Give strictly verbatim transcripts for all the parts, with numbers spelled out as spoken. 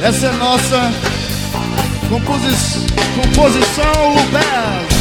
Essa é nossa composi composição Lubez.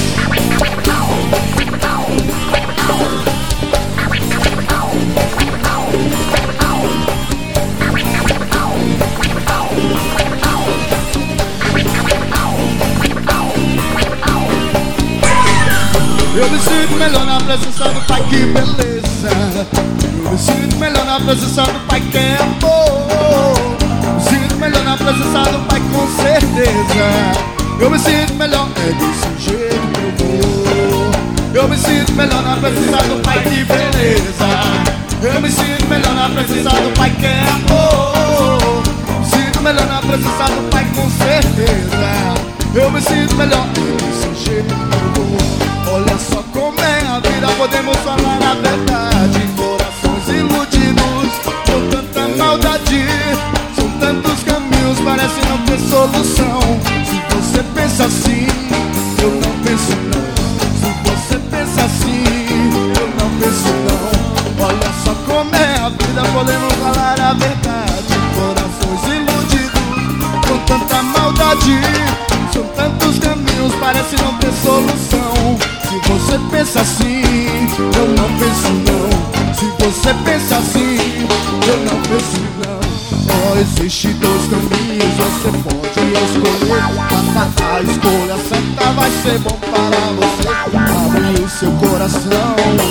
Eu me sinto melhor na presença do Pai, que beleza. Eu me sinto melhor na presença do Pai, que é amor. Me sinto melhor na presença do Pai, com certeza. Eu me sinto melhor, é desse jeito que eu vou. Eu me sinto melhor na presença do Pai, que beleza. Eu me sinto melhor na presença do Pai, que é amor. Me sinto melhor na presença do Pai, com certeza. Eu me sinto melhor, é desse jeito que eu vou. Olha só como é a vida, podemos falar a verdade. Corações iludidos com tanta maldade. São tantos caminhos, parece não ter solução. Se você pensa assim, eu não penso não. Se você pensa assim, eu não penso não. Olha só como é a vida, podemos falar a verdade. Corações iludidos com tanta maldade. São tantos caminhos, parece não ter solução. Se você pensa assim, eu não penso não. Se você pensa assim, eu não penso não. Só existe dois caminhos, você pode escolher. A, a escolha certa vai ser bom para você. Abre o seu coração.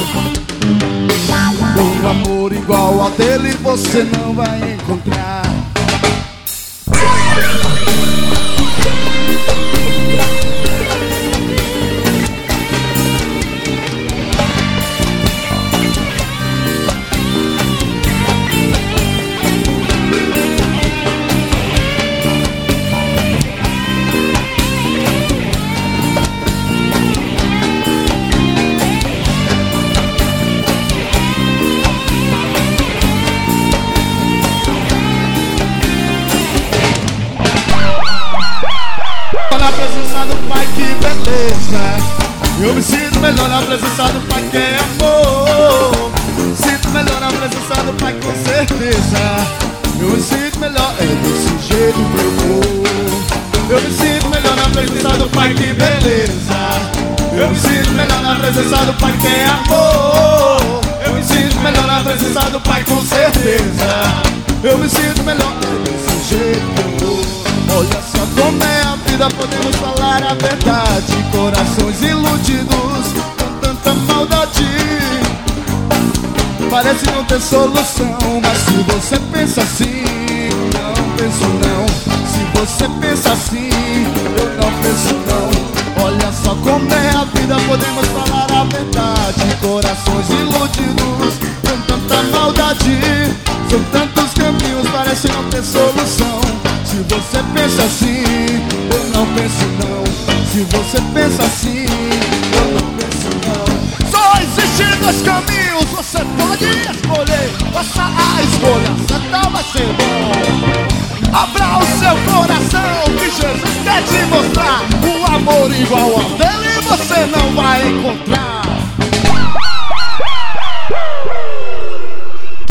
Um amor igual ao dele você não vai encontrar. Na presença do Pai, que beleza. Eu me sinto melhor na presença do Pai, que é amor. Me sinto melhor na presença do Pai, com certeza. Eu me sinto melhor, é desse jeito que eu vou. Eu me sinto melhor na presença do Pai, que beleza. Eu me sinto melhor na presença do Pai, que é amor. Eu me sinto melhor na presença do Pai, com certeza. Eu me sinto melhor, é desse jeito que eu vou. Olha só como é a vida, podemos falar a verdade. Corações iludidos com tanta maldade, parece não ter solução. Mas se você pensa assim, não penso não. Se você pensa assim, eu não penso não. Olha só como é a vida, podemos falar a verdade. Corações iludidos com tanta maldade. São tantos caminhos, parece não ter solução. Se você pensa assim, eu não penso não. Se você pensa assim, eu não penso não. Só existem dois caminhos, você pode escolher. Faça a escolha, certa vai ser bom. Abra o seu coração, que Jesus quer te mostrar. Um amor igual ao dele você não vai encontrar.